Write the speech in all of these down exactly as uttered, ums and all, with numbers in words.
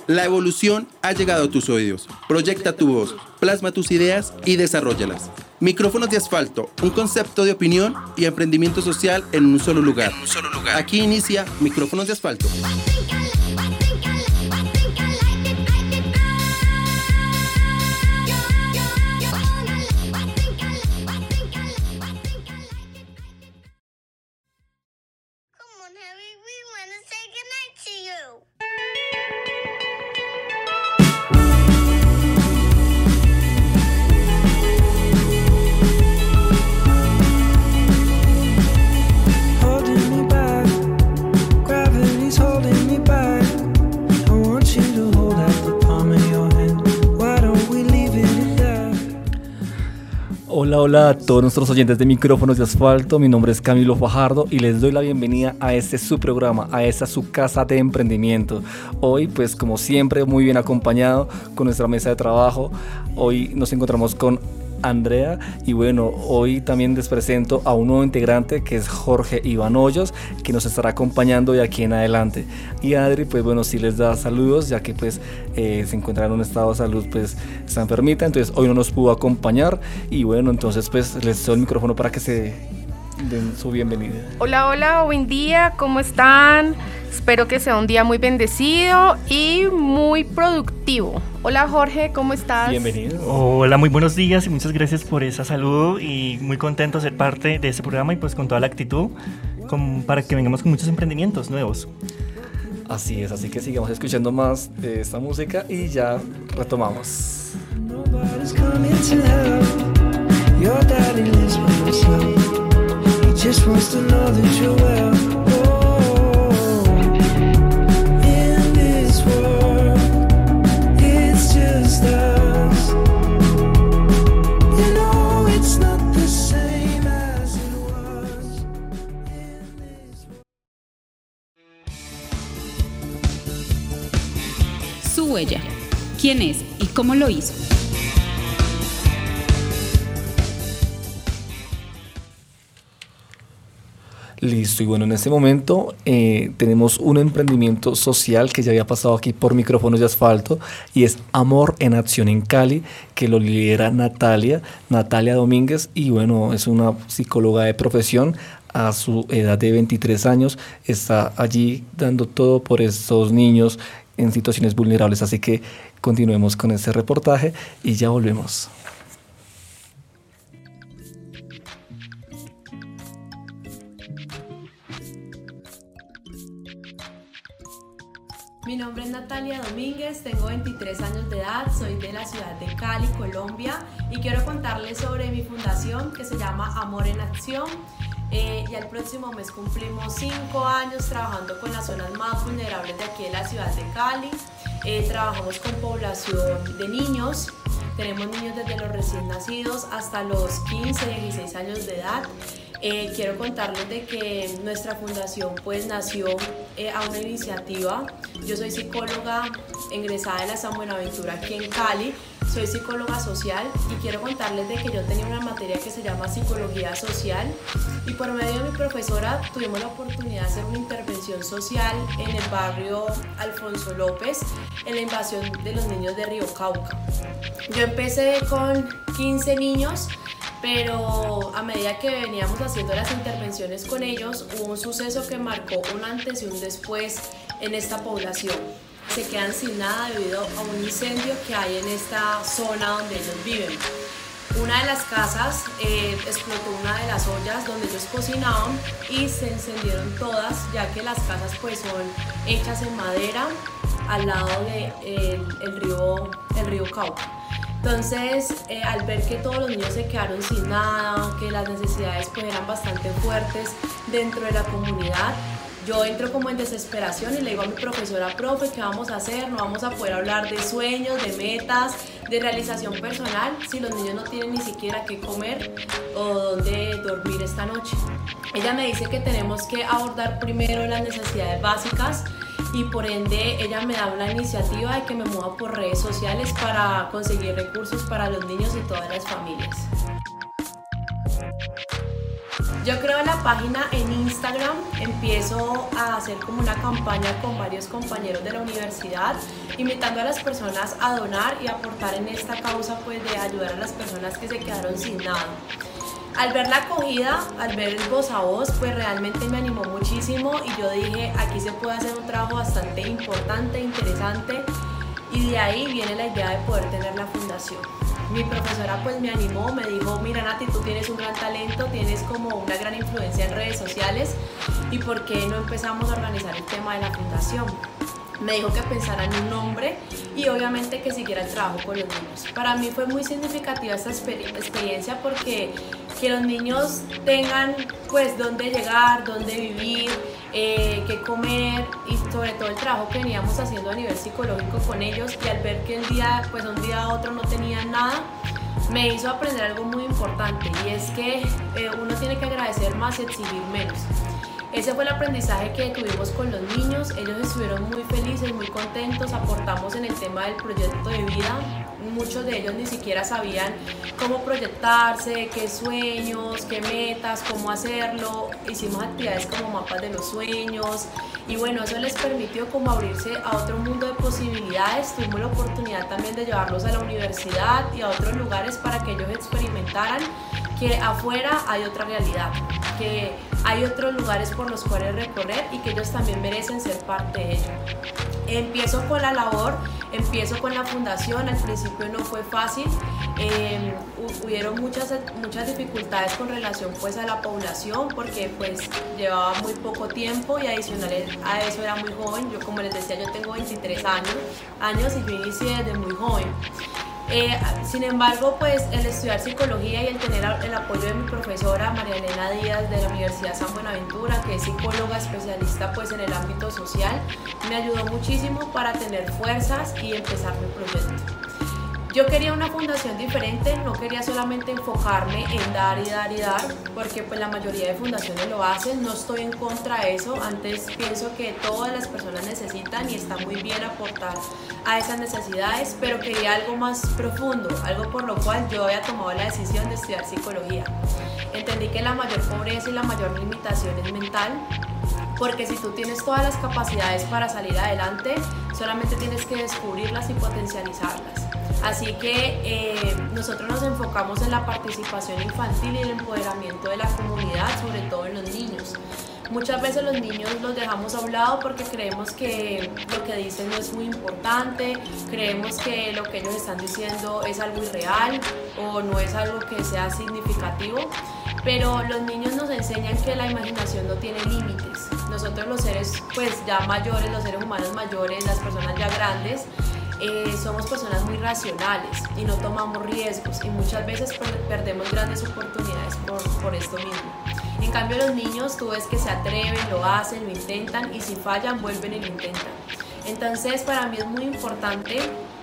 La evolución ha llegado a tus oídos. Proyecta tu voz, plasma tus ideas y desarróllalas. Micrófonos de Asfalto, un concepto de opinión y emprendimiento social en un solo lugar. En un solo lugar. Aquí inicia Micrófonos de Asfalto. Hola, hola a todos nuestros oyentes de Micrófonos de Asfalto. Mi nombre es Camilo Fajardo y les doy la bienvenida a este su programa, a esta su casa de emprendimiento. Hoy, pues como siempre, muy bien acompañado con nuestra mesa de trabajo. Hoy nos encontramos con Andrea y bueno, hoy también les presento a un nuevo integrante que es Jorge Iván Hoyos, que nos estará acompañando de aquí en adelante. Y Adri, pues bueno, sí les da saludos, ya que pues eh, se encuentra en un estado de salud, pues está enfermita, entonces hoy no nos pudo acompañar y bueno, entonces pues les doy el micrófono para que se den su bienvenida. Hola, hola, buen día, ¿cómo están? Espero que sea un día muy bendecido y muy productivo. Hola Jorge, ¿cómo estás? Bienvenido. Hola, muy buenos días y muchas gracias por ese saludo y muy contento de ser parte de este programa y pues con toda la actitud con, para que vengamos con muchos emprendimientos nuevos. Así es, así que sigamos escuchando más de esta música y ya retomamos. Su huella. ¿Quién es y cómo lo hizo? Listo, y bueno, en este momento eh, tenemos un emprendimiento social que ya había pasado aquí por Micrófonos de Asfalto y es Amor en Acción en Cali, que lo lidera Natalia, Natalia Domínguez, y bueno, es una psicóloga de profesión. A su edad de veintitrés años está allí dando todo por estos niños en situaciones vulnerables, así que continuemos con este reportaje y ya volvemos. Mi nombre es Natalia Domínguez, tengo veintitrés años de edad, soy de la ciudad de Cali, Colombia, y quiero contarles sobre mi fundación que se llama Amor en Acción. Eh, ya el próximo mes cumplimos cinco años trabajando con las zonas más vulnerables de aquí de la ciudad de Cali. Eh, trabajamos con población de niños, tenemos niños desde los recién nacidos hasta los quince, dieciséis años de edad. Eh, quiero contarles de que nuestra fundación pues nació eh, a una iniciativa. Yo soy psicóloga egresada de la San Buenaventura aquí en Cali, soy psicóloga social y quiero contarles de que yo tenía una materia que se llama psicología social y por medio de mi profesora tuvimos la oportunidad de hacer una intervención social en el barrio Alfonso López en la invasión de los niños de Río Cauca. Yo empecé con quince niños, pero a medida que veníamos haciendo las intervenciones con ellos, hubo un suceso que marcó un antes y un después en esta población. Se quedan sin nada debido a un incendio que hay en esta zona donde ellos viven. Una de las casas eh, explotó una de las ollas donde ellos cocinaban y se encendieron todas, ya que las casas pues son hechas en madera al lado del de, el río, el río Cauca. Entonces, eh, al ver que todos los niños se quedaron sin nada, que las necesidades pues eran bastante fuertes dentro de la comunidad, yo entro como en desesperación y le digo a mi profesora: profe, ¿qué vamos a hacer? No vamos a poder hablar de sueños, de metas, de realización personal si los niños no tienen ni siquiera qué comer o dónde dormir esta noche. Ella me dice que tenemos que abordar primero las necesidades básicas y por ende ella me da una iniciativa de que me mueva por redes sociales para conseguir recursos para los niños y todas las familias. Yo creo la página en Instagram, empiezo a hacer como una campaña con varios compañeros de la universidad, invitando a las personas a donar y aportar en esta causa, pues de ayudar a las personas que se quedaron sin nada. Al ver la acogida, al ver el voz a voz, pues realmente me animó muchísimo y yo dije, aquí se puede hacer un trabajo bastante importante, interesante, y de ahí viene la idea de poder tener la fundación. Mi profesora pues me animó, me dijo, mira Nati, tú tienes un gran talento, tienes como una gran influencia en redes sociales, y ¿por qué no empezamos a organizar el tema de la fundación? Me dijo que pensara en un nombre y obviamente que siguiera el trabajo con los niños. Para mí fue muy significativa esta exper- experiencia porque que los niños tengan pues dónde llegar, dónde vivir, eh, qué comer, y sobre todo el trabajo que veníamos haciendo a nivel psicológico con ellos, y al ver que el día, pues un día a otro no tenían nada, me hizo aprender algo muy importante, y es que eh, uno tiene que agradecer más y exigir menos. Ese fue el aprendizaje que tuvimos con los niños. Ellos estuvieron muy felices, muy contentos, aportamos en el tema del proyecto de vida. Muchos de ellos ni siquiera sabían cómo proyectarse, qué sueños, qué metas, cómo hacerlo. Hicimos actividades como mapas de los sueños, y bueno, eso les permitió como abrirse a otro mundo de posibilidades. Tuvimos la oportunidad también de llevarlos a la universidad y a otros lugares para que ellos experimentaran que afuera hay otra realidad, que hay otros lugares por los cuales recorrer y que ellos también merecen ser parte de ello. Empiezo con la labor, empiezo con la fundación. Al principio no fue fácil, eh, hubieron muchas, muchas dificultades con relación pues a la población, porque pues llevaba muy poco tiempo y adicional a eso era muy joven. Yo, como les decía, yo tengo veintitrés años, años y yo inicié desde muy joven. Eh, sin embargo, pues el estudiar psicología y el tener el apoyo de mi profesora María Elena Díaz de la Universidad San Buenaventura, que es psicóloga especialista pues en el ámbito social, me ayudó muchísimo para tener fuerzas y empezar mi proyecto. Yo quería una fundación diferente, no quería solamente enfocarme en dar y dar y dar, porque pues la mayoría de fundaciones lo hacen. No estoy en contra de eso, antes pienso que todas las personas necesitan y está muy bien aportar a esas necesidades, pero quería algo más profundo, algo por lo cual yo había tomado la decisión de estudiar psicología. Entendí que la mayor pobreza y la mayor limitación es mental, porque si tú tienes todas las capacidades para salir adelante, solamente tienes que descubrirlas y potencializarlas. Así que eh, nosotros nos enfocamos en la participación infantil y el empoderamiento de la comunidad, sobre todo en los niños. Muchas veces los niños los dejamos a un lado porque creemos que lo que dicen no es muy importante, creemos que lo que ellos están diciendo es algo irreal o no es algo que sea significativo, pero los niños nos enseñan que la imaginación no tiene límites. Nosotros los seres pues ya mayores, los seres humanos mayores, las personas ya grandes, Eh, somos personas muy racionales y no tomamos riesgos, y muchas veces per- perdemos grandes oportunidades por, por esto mismo. En cambio, los niños, tú ves que se atreven, lo hacen, lo intentan, y si fallan, vuelven y lo intentan. Entonces, para mí es muy importante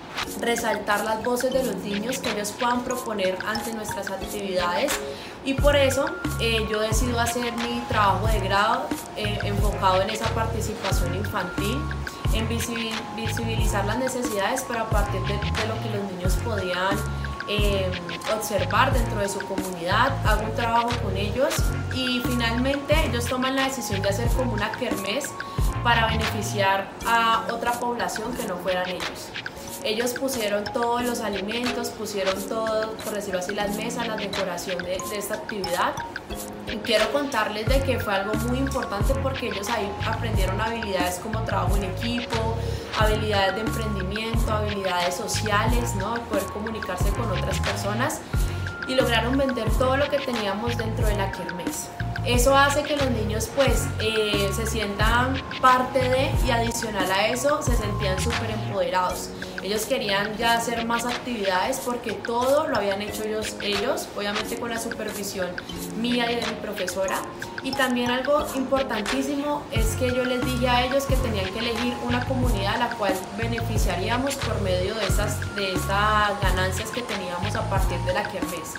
resaltar las voces de los niños, que ellos puedan proponer ante nuestras actividades, y por eso eh, yo decido hacer mi trabajo de grado eh, enfocado en esa participación infantil, en visibilizar las necesidades, pero a partir de, de lo que los niños podían eh, observar dentro de su comunidad. Hago un trabajo con ellos y finalmente ellos toman la decisión de hacer como una kermés para beneficiar a otra población que no fueran ellos. Ellos pusieron todos los alimentos, pusieron todo, por decirlo así, las mesas, la decoración de, de esta actividad. Y quiero contarles de que fue algo muy importante porque ellos ahí aprendieron habilidades como trabajo en equipo, habilidades de emprendimiento, habilidades sociales, ¿no? Poder comunicarse con otras personas, y lograron vender todo lo que teníamos dentro de la kermés. Eso hace que los niños pues eh, se sientan parte de, y adicional a eso se sentían súper empoderados. Ellos querían ya hacer más actividades porque todo lo habían hecho ellos, ellos, obviamente con la supervisión mía y de mi profesora. Y también algo importantísimo es que yo les dije a ellos que tenían que elegir una comunidad a la cual beneficiaríamos por medio de esas, de esas ganancias que teníamos a partir de la kermés.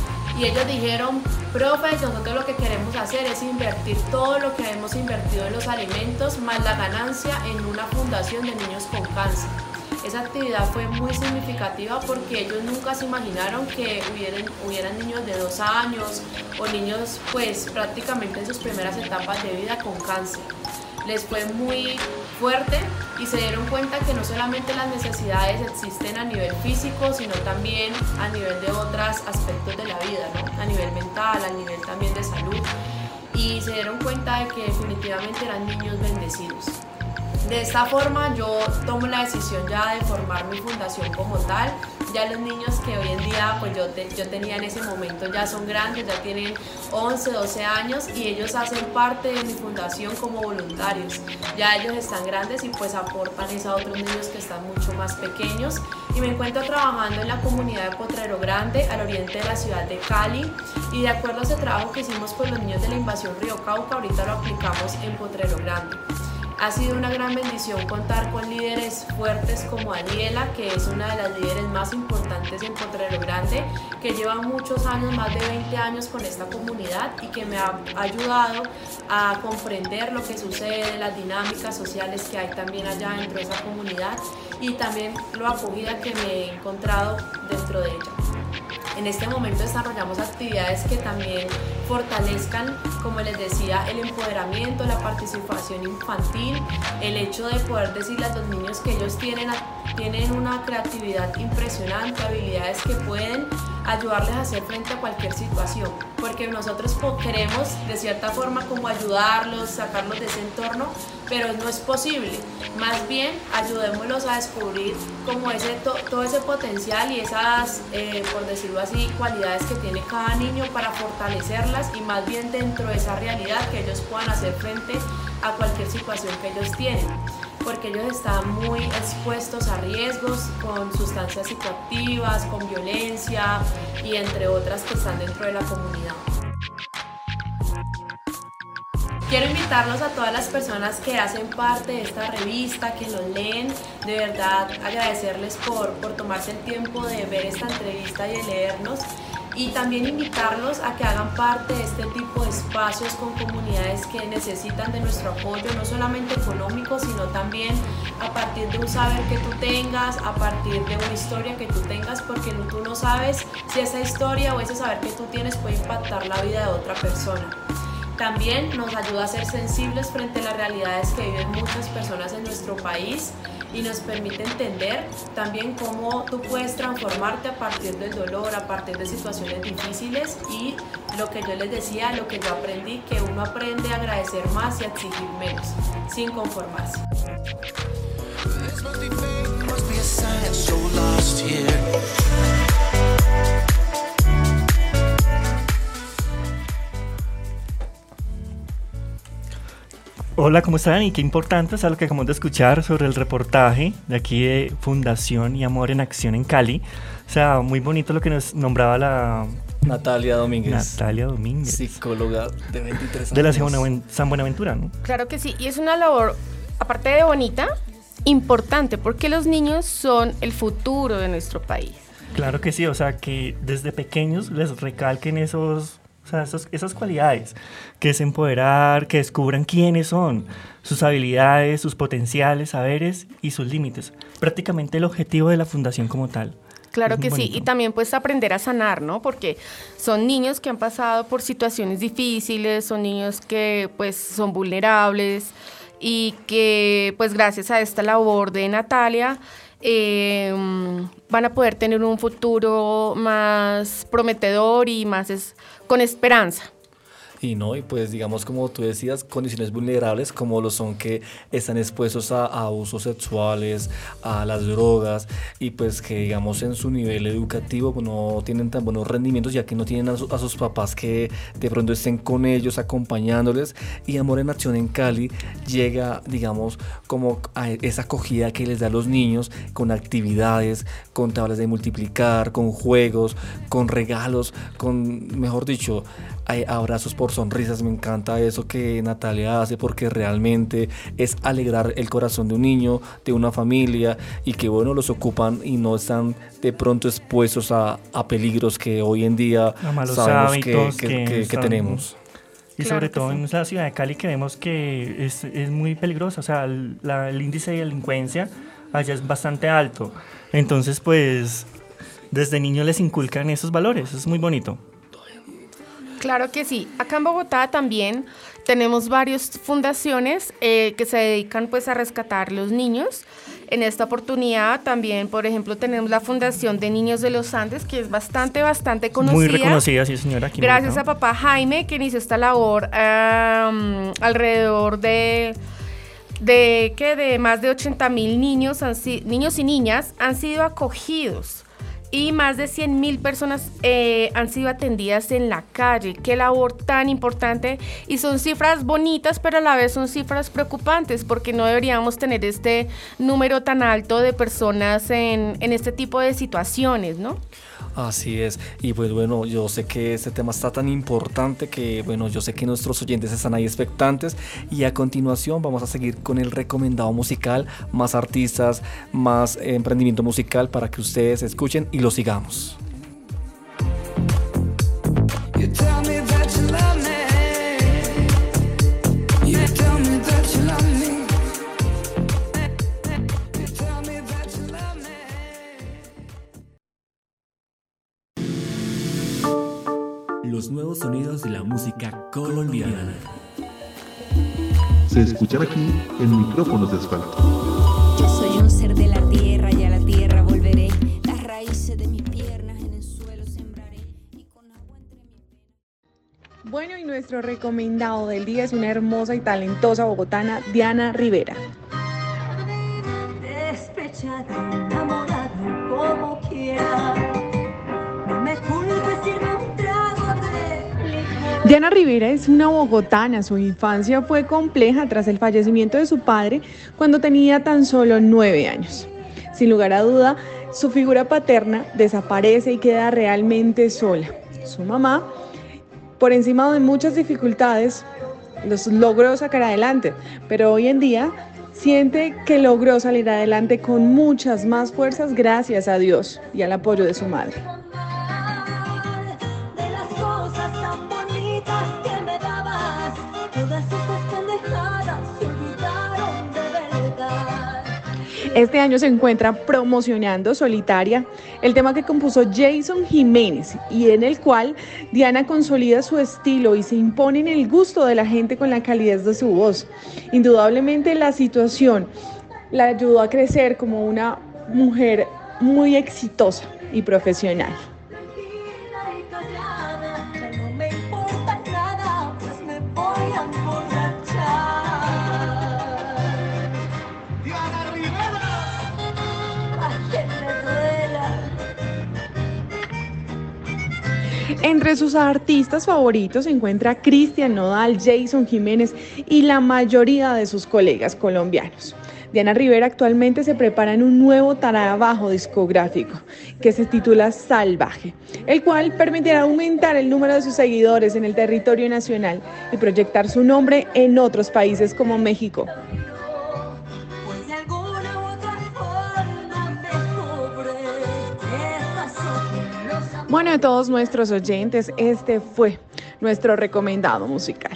Y ellos dijeron, profe, nosotros lo que queremos hacer es invertir todo lo que hemos invertido en los alimentos más la ganancia en una fundación de niños con cáncer. Esa actividad fue muy significativa porque ellos nunca se imaginaron que hubieran, hubieran niños de dos años o niños pues prácticamente en sus primeras etapas de vida con cáncer. Les fue muy fuerte y se dieron cuenta que no solamente las necesidades existen a nivel físico, sino también a nivel de otros aspectos de la vida, ¿no? A nivel mental, a nivel también de salud. Y se dieron cuenta de que definitivamente eran niños bendecidos. De esta forma yo tomo la decisión ya de formar mi fundación como tal. Ya los niños que hoy en día pues yo, te, yo tenía en ese momento ya son grandes, ya tienen once, doce años y ellos hacen parte de mi fundación como voluntarios. Ya ellos están grandes y pues aportan eso a otros niños que están mucho más pequeños. Y me encuentro trabajando en la comunidad de Potrero Grande, al oriente de la ciudad de Cali. Y de acuerdo a ese trabajo que hicimos con los niños de la invasión Río Cauca, ahorita lo aplicamos en Potrero Grande. Ha sido una gran bendición contar con líderes fuertes como Ariela, que es una de las líderes más importantes en Potrero Grande, que lleva muchos años, más de veinte años con esta comunidad y que me ha ayudado a comprender lo que sucede, las dinámicas sociales que hay también allá dentro de esa comunidad y también lo acogida que me he encontrado dentro de ella. En este momento desarrollamos actividades que también fortalezcan, como les decía, el empoderamiento, la participación infantil, el hecho de poder decirle a los niños que ellos tienen, tienen una creatividad impresionante, habilidades que pueden ayudarles a hacer frente a cualquier situación, porque nosotros queremos de cierta forma como ayudarlos, sacarlos de ese entorno, pero no es posible. Más bien ayudémoslos a descubrir como ese, to, todo ese potencial y esas, eh, por decirlo así, cualidades que tiene cada niño para fortalecerlas y más bien dentro de esa realidad que ellos puedan hacer frente a cualquier situación que ellos tienen, porque ellos están muy expuestos a riesgos con sustancias psicoactivas, con violencia y entre otras que están dentro de la comunidad. Quiero invitarlos a todas las personas que hacen parte de esta revista, que nos leen, de verdad agradecerles por, por tomarse el tiempo de ver esta entrevista y de leernos. Y también invitarlos a que hagan parte de este tipo de espacios con comunidades que necesitan de nuestro apoyo, no solamente económico, sino también a partir de un saber que tú tengas, a partir de una historia que tú tengas, porque tú no sabes si esa historia o ese saber que tú tienes puede impactar la vida de otra persona. También nos ayuda a ser sensibles frente a las realidades que viven muchas personas en nuestro país y nos permite entender también cómo tú puedes transformarte a partir del dolor, a partir de situaciones difíciles y lo que yo les decía, lo que yo aprendí, que uno aprende a agradecer más y a exigir menos, sin conformarse. Hola, ¿cómo están? Y qué importante es algo que acabamos de escuchar sobre el reportaje de aquí de Fundación y Amor en Acción en Cali. O sea, muy bonito lo que nos nombraba la... Natalia Domínguez. Natalia Domínguez. Psicóloga de veintitrés años. De la San Buenaventura, ¿no? Claro que sí, y es una labor, aparte de bonita, importante, porque los niños son el futuro de nuestro país. Claro que sí, o sea, que desde pequeños les recalquen esos... O sea, esos, esas cualidades, que es empoderar, que descubran quiénes son, sus habilidades, sus potenciales, saberes y sus límites. Prácticamente el objetivo de la fundación como tal. Claro que sí, y también pues aprender a sanar, ¿no? Porque son niños que han pasado por situaciones difíciles, son niños que pues son vulnerables y que pues gracias a esta labor de Natalia eh, van a poder tener un futuro más prometedor y más es, con esperanza. Y no, y pues digamos como tú decías, condiciones vulnerables como lo son que están expuestos a, a abusos sexuales, a las drogas y pues que digamos en su nivel educativo no tienen tan buenos rendimientos ya que no tienen a, su, a sus papás que de pronto estén con ellos acompañándoles, y Amor en Acción en Cali llega digamos como a esa acogida que les da a los niños con actividades, con tablas de multiplicar, con juegos, con regalos, con mejor dicho hay abrazos por sonrisas. Me encanta eso que Natalia hace porque realmente es alegrar el corazón de un niño, de una familia, y que bueno, los ocupan y no están de pronto expuestos a, a peligros que hoy en día sabemos que, que, que, que, que tenemos. Y Claro sobre que todo sí. en la ciudad de Cali que vemos que es, es muy peligrosa, o sea, la, el índice de delincuencia allá es bastante alto. Entonces, pues, desde niños les inculcan esos valores, es muy bonito. Claro que sí. Acá en Bogotá también tenemos varias fundaciones eh, que se dedican pues a rescatar los niños. En esta oportunidad también, por ejemplo, tenemos la Fundación de Niños de los Andes, que es bastante, bastante conocida. Muy reconocida, sí, señora. Aquí Gracias a papá Jaime, que inició esta labor um, alrededor de, de, ¿qué? de más de ochenta mil niños, han, niños y niñas han sido acogidos. Y más de cien mil personas eh, han sido atendidas en la calle. Qué labor tan importante. Y son cifras bonitas, pero a la vez son cifras preocupantes, porque no deberíamos tener este número tan alto de personas en, en este tipo de situaciones, ¿no? Así es, y pues bueno, yo sé que este tema está tan importante que bueno, yo sé que nuestros oyentes están ahí expectantes, y a continuación vamos a seguir con el recomendado musical, más artistas, más eh, emprendimiento musical para que ustedes escuchen y lo sigamos. Los nuevos sonidos de la música colombiana. Se escuchan aquí en Micrófonos de Asfalto. Yo soy un ser de la tierra y a la tierra volveré. Las raíces de mis piernas en el suelo sembraré y con agua entre mis venas. Bueno, y nuestro recomendado del día es una hermosa y talentosa bogotana, Diana Rivera. Despechada, enamorada, como quiera. No me culpes, sirve un trago de licor. Diana Rivera es una bogotana. Su infancia fue compleja tras el fallecimiento de su padre cuando tenía tan solo nueve años. Sin lugar a duda, su figura paterna desaparece y queda realmente sola. Su mamá, por encima de muchas dificultades, los logró sacar adelante, pero hoy en día siente que logró salir adelante con muchas más fuerzas gracias a Dios y al apoyo de su madre. De las cosas tan bonitas que me dabas, todas esas pendejadas se olvidaron de verdad. Este año se encuentra promocionando Solitaria, el tema que compuso Jason Jiménez, y en el cual Diana consolida su estilo y se impone en el gusto de la gente con la calidez de su voz. Indudablemente la situación la ayudó a crecer como una mujer muy exitosa y profesional. Tranquila y callada, ya no me importa nada, pues me voy a emborrachar. Diana Rivera, a quien le duela. Entre sus artistas favoritos se encuentra Cristian Nodal, Jason Jiménez y la mayoría de sus colegas colombianos. Diana Rivera actualmente se prepara en un nuevo trabajo discográfico que se titula Salvaje, el cual permitirá aumentar el número de sus seguidores en el territorio nacional y proyectar su nombre en otros países como México. Pues de alguna u otra forma me cubre. Estas son los amores. Bueno, a todos nuestros oyentes, este fue nuestro recomendado musical.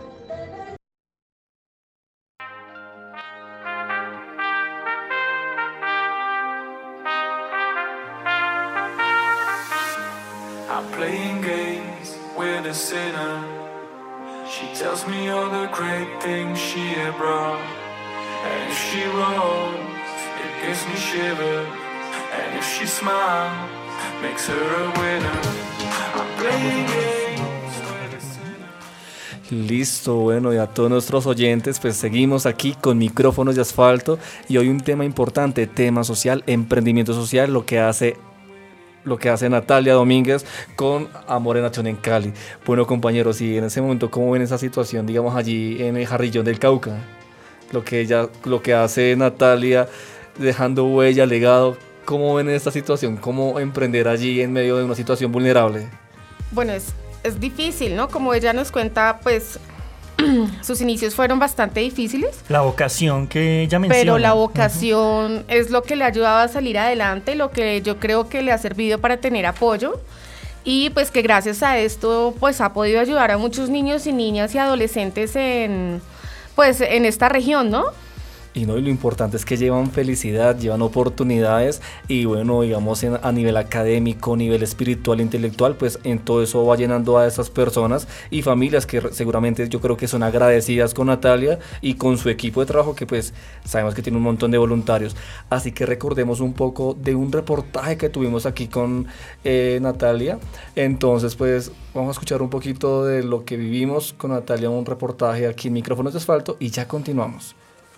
I'm playing games with a sinner. She tells me all the great things she had brought. And if she rolls, it gives me shivers. And if she smiles, makes her a winner. I'm playing games with a sinner. Listo, bueno, y a todos nuestros oyentes, pues seguimos aquí con Micrófonos de Asfalto, y hoy un tema importante, tema social, emprendimiento social, lo que hace lo que hace Natalia Domínguez con Amor en Acción en Cali. Bueno, compañeros, y en ese momento, ¿cómo ven esa situación, digamos, allí en el Jarrillón del Cauca? Lo que ella, lo que hace Natalia, dejando huella, legado. ¿Cómo ven esta situación? ¿Cómo emprender allí en medio de una situación vulnerable? Bueno, es, es difícil, ¿no? Como ella nos cuenta, pues sus inicios fueron bastante difíciles. La vocación que ella menciona. Pero la vocación uh-huh. es lo que le ha ayudado a salir adelante, lo que yo creo que le ha servido para tener apoyo, y pues que gracias a esto pues ha podido ayudar a muchos niños y niñas y adolescentes en, pues, en esta región, ¿no? Y no, y lo importante es que llevan felicidad, llevan oportunidades y bueno, digamos en, a nivel académico, nivel espiritual, intelectual, pues en todo eso va llenando a esas personas y familias que re- seguramente yo creo que son agradecidas con Natalia y con su equipo de trabajo, que pues sabemos que tiene un montón de voluntarios. Así que recordemos un poco de un reportaje que tuvimos aquí con eh, Natalia. Entonces pues vamos a escuchar un poquito de lo que vivimos con Natalia, un reportaje aquí en Micrófonos de Asfalto, y ya continuamos.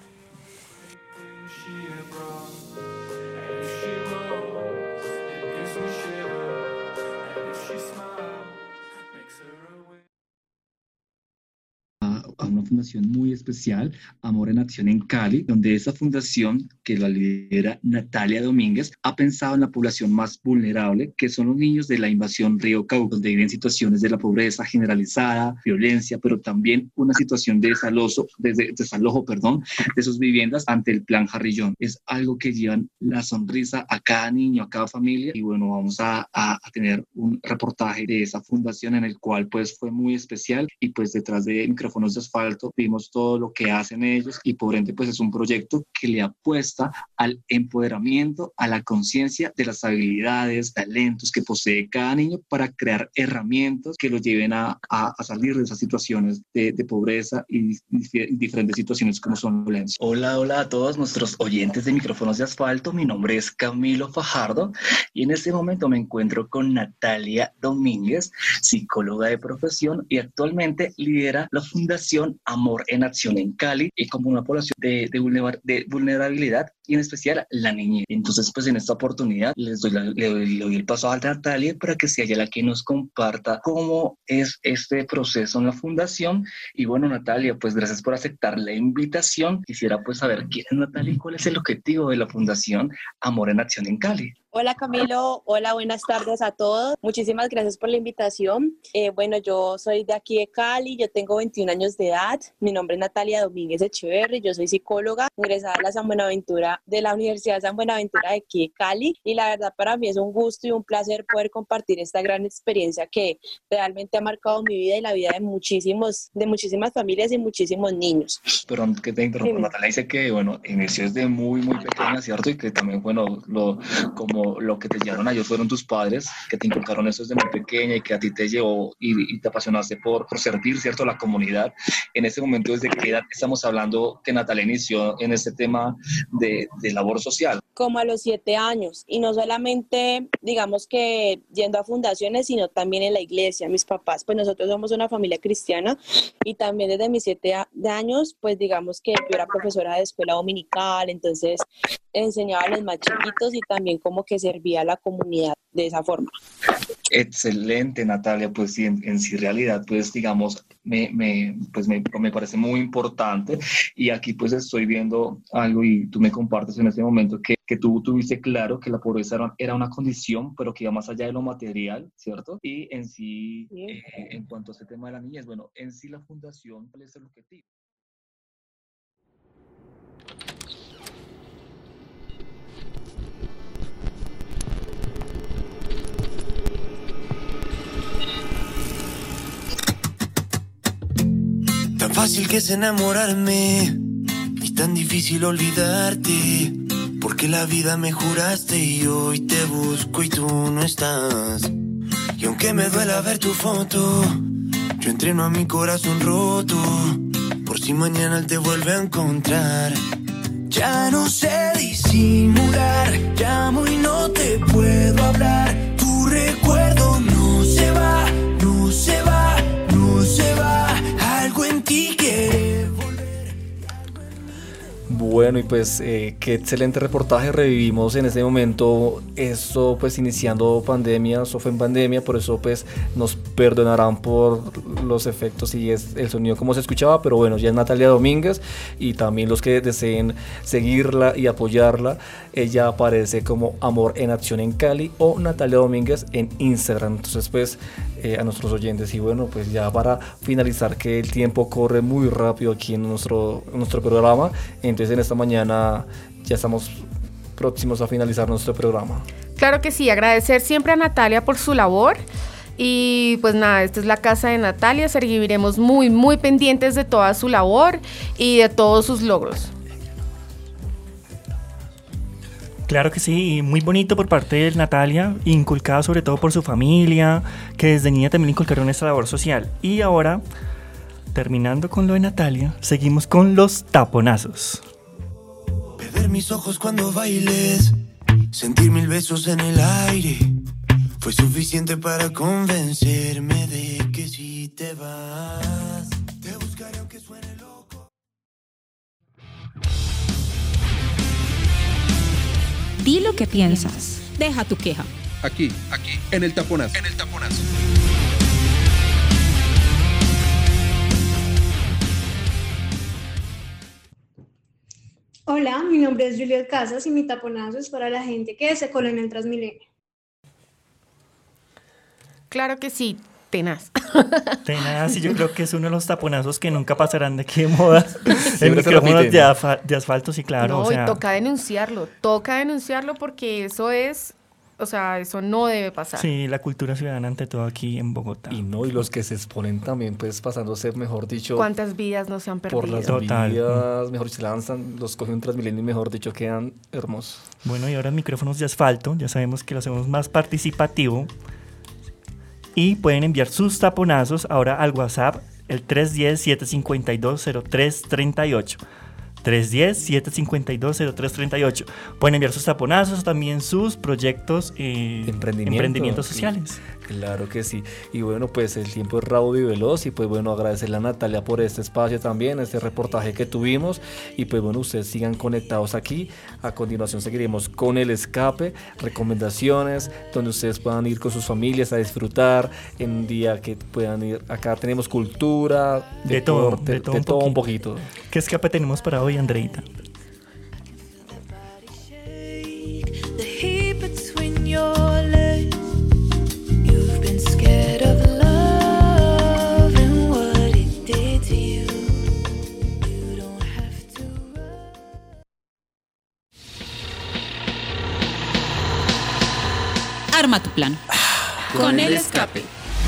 A una fundación muy especial, Amor en Acción en Cali, donde esa fundación, que la lidera Natalia Domínguez, ha pensado en la población más vulnerable, que son los niños de la invasión Río Cauca, donde viven situaciones de la pobreza generalizada, violencia, pero también una situación de desalojo, de, de, desalojo perdón, de sus viviendas ante el Plan Jarrillón. Es algo que llevan la sonrisa a cada niño, a cada familia, y bueno, vamos a, a, a tener un reportaje de esa fundación en el cual pues fue muy especial, y pues detrás de Micrófonos de Asfalto vimos todo lo que hacen ellos, y por ende pues es un proyecto que le apuesta al empoderamiento, a la conciencia de las habilidades, talentos que posee cada niño para crear herramientas que lo lleven a, a, a salir de esas situaciones de, de pobreza y, y diferentes situaciones como son violencia. Hola, hola a todos nuestros oyentes de Micrófonos de Asfalto, mi nombre es Camilo Fajardo y en este momento me encuentro con Natalia Domínguez, psicóloga de profesión y actualmente lidera la Fundación Amor en Acción en Cali y como una población de, de, vulner, de vulnerabilidad y en especial la niñez. Entonces pues en esta oportunidad les doy, la, le, doy, le doy el paso a Natalia para que sea ella la que nos comparta cómo es este proceso en la fundación. Y bueno, Natalia, pues gracias por aceptar la invitación. Quisiera pues saber quién es Natalia y cuál es el objetivo de la Fundación Amor en Acción en Cali. Hola Camilo, hola, buenas tardes a todos. Muchísimas gracias por la invitación. Eh, bueno, yo soy de aquí de Cali, yo tengo veintiún años de edad. Mi nombre es Natalia Domínguez Echeverri, yo soy psicóloga, ingresada a la San Buenaventura, de la Universidad de San Buenaventura de aquí de Cali. Y la verdad para mí es un gusto y un placer poder compartir esta gran experiencia que realmente ha marcado mi vida y la vida de muchísimos, de muchísimas familias y muchísimos niños. Perdón que te interrumpa, sí. Natalia dice que, bueno, inició desde muy, muy pequeña, ¿cierto? Y que también, bueno, lo, como lo que te llevaron a ellos fueron tus padres, que te inculcaron eso desde muy pequeña y que a ti te llevó y, y te apasionaste por, por servir, ¿cierto?, a la comunidad. En ese momento, ¿desde qué edad estamos hablando que Natalia inició en este tema de, de labor social? Como a los siete años, y no solamente, digamos que yendo a fundaciones, sino también en la iglesia. Mis papás, pues nosotros somos una familia cristiana y también desde mis siete años, pues digamos que yo era profesora de escuela dominical, entonces enseñaba a los más chiquitos y también como que servía a la comunidad de esa forma. Excelente, Natalia, pues sí, en, en sí realidad, pues digamos, me, me, pues me, me parece muy importante y aquí pues estoy viendo algo y tú me compartes en este momento que, que tú tuviste claro que la pobreza era, era una condición, pero que iba más allá de lo material, ¿cierto? Y en sí, sí. Eh, en cuanto a este tema de la niñez, bueno, en sí la fundación, ¿cuál es el objetivo? Tan fácil que es enamorarme y tan difícil olvidarte, porque la vida me juraste y hoy te busco y tú no estás. Y aunque me duela ver tu foto, yo entreno a mi corazón roto, por si mañana él te vuelve a encontrar. Ya no sé disimular, llamo y no te puedo hablar. Tu recuerdo no se va, no se va, no se va. Algo en ti quiere volver. Bueno, y pues eh, qué excelente reportaje revivimos en este momento. Esto pues iniciando pandemia, eso fue en pandemia, por eso pues nos perdonarán por los efectos y es el sonido como se escuchaba, pero bueno, ya es Natalia Domínguez y también los que deseen seguirla y apoyarla, ella aparece como Amor en Acción en Cali o Natalia Domínguez en Instagram. Entonces pues eh, a nuestros oyentes, y bueno, pues ya para finalizar, que el tiempo corre muy rápido aquí en nuestro, en nuestro programa, entonces en esta mañana ya estamos próximos a finalizar nuestro programa. Claro que sí, agradecer siempre a Natalia por su labor. Y pues nada, esta es la casa de Natalia, seguiremos muy, muy pendientes de toda su labor y de todos sus logros. Claro que sí, y muy bonito por parte de Natalia, inculcada sobre todo por su familia, que desde niña también inculcaron esta labor social. Y ahora, terminando con lo de Natalia, seguimos con los taponazos. Perder mis ojos cuando bailes, sentir mil besos en el aire, fue suficiente para convencerme de que si te vas, te buscaré aunque suene loco. Di lo que piensas. Deja tu queja. Aquí, aquí, en el taponazo. En el taponazo. Hola, mi nombre es Juliet Casas y mi taponazo es para la gente que se coló en el Transmilenio. Claro que sí, tenaz. Tenaz, y yo creo que es uno de los taponazos que nunca pasarán de aquí de moda. Siempre En se micrófonos repiten. de, asfa- de asfalto, sí, claro. No, o sea, y toca denunciarlo, toca denunciarlo porque eso es, o sea, eso no debe pasar. sí, la cultura ciudadana ante todo aquí en Bogotá. Y no, y los que se exponen también, pues pasándose, mejor dicho, ¿Cuántas vidas no se han perdido? por las Total. vías, mejor se lanzan, los cogen un Transmilenio y mejor dicho quedan hermosos. Bueno, y ahora en micrófonos de asfalto, ya sabemos que lo hacemos más participativo. Y pueden enviar sus taponazos ahora al WhatsApp, el tres uno cero, siete cinco dos, cero tres tres ocho. tres uno cero, siete cinco dos, cero tres tres ocho. Pueden enviar sus taponazos, también sus proyectos eh, Emprendimiento, emprendimientos sí. sociales. Claro que sí. Y bueno, pues el tiempo es rápido y veloz. Y pues bueno, agradecerle a Natalia por este espacio también, este reportaje que tuvimos. Y pues bueno, ustedes sigan conectados aquí. A continuación seguiremos con el escape, recomendaciones, donde ustedes puedan ir con sus familias a disfrutar. En un día que puedan ir, acá tenemos cultura, De todo, deporte, de todo, de un, todo un poquito. poquito. ¿Qué escape tenemos para hoy, Andreita? The heat between your legs. You've been scared of love and what it did to you. You don't have to run. Arma tu plan. Con el escape.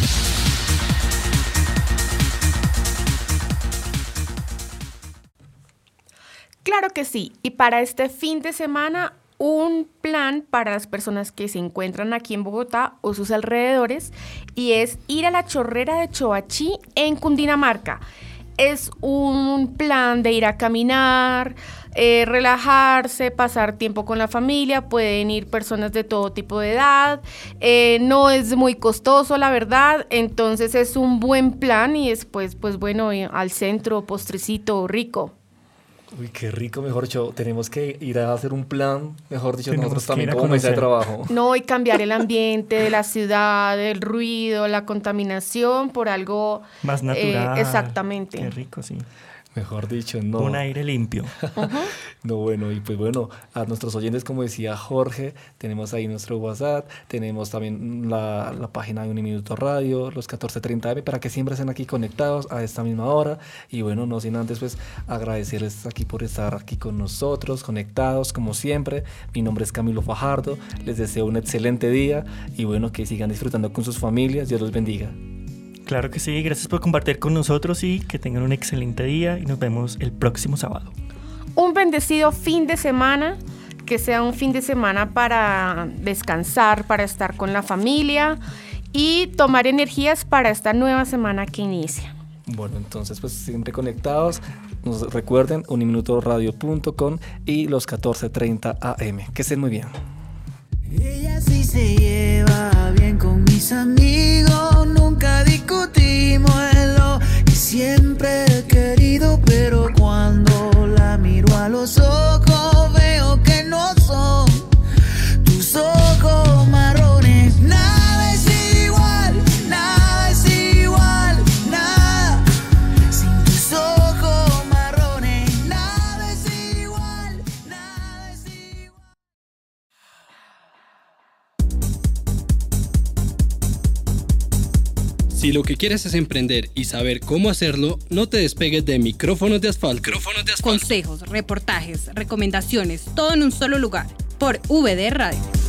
Claro que sí. Y para este fin de semana, un plan para las personas que se encuentran aquí en Bogotá o sus alrededores, y es ir a la chorrera de Choachí en Cundinamarca. Es un plan de ir a caminar, eh, relajarse, pasar tiempo con la familia. Pueden ir personas de todo tipo de edad. Eh, no es muy costoso, la verdad. Entonces es un buen plan y después, pues bueno, eh, al centro, postrecito rico. Uy, qué rico, mejor dicho, tenemos que ir a hacer un plan, mejor dicho, Tenemos nosotros que también ir a como mesa de conocer. trabajo. No, y cambiar el ambiente de la ciudad, el ruido, la contaminación por algo Más eh, natural. exactamente. Qué rico, sí. Mejor dicho, no. Un aire limpio. No, bueno, y pues bueno, a nuestros oyentes, como decía Jorge, tenemos ahí nuestro WhatsApp, tenemos también la, la página de Un Minuto Radio, los catorce treinta eme, para que siempre estén aquí conectados a esta misma hora. Y bueno, no sin antes pues agradecerles aquí por estar aquí con nosotros, conectados como siempre. Mi nombre es Camilo Fajardo, les deseo un excelente día y bueno, que sigan disfrutando con sus familias. Dios los bendiga. Claro que sí, gracias por compartir con nosotros y que tengan un excelente día y nos vemos el próximo sábado. Un bendecido fin de semana, que sea un fin de semana para descansar, para estar con la familia y tomar energías para esta nueva semana que inicia. Bueno, entonces pues siempre conectados. Nos recuerden uniminutoradio punto com y los catorce treinta A M. Que estén muy bien. Ella sí se lleva bien con mis amigos, nunca discutimos en lo que siempre he querido, pero cuando la miro a los ojos veo que no son tus ojos marrones. Nada es igual, nada es igual, nada sin tus ojos marrones. Nada es igual, nada es igual. Si lo que quieres es emprender y saber cómo hacerlo, no te despegues de Micrófonos de Asfalto. Micrófonos de Asfalto. Consejos, reportajes, recomendaciones, todo en un solo lugar. Por V D Radio.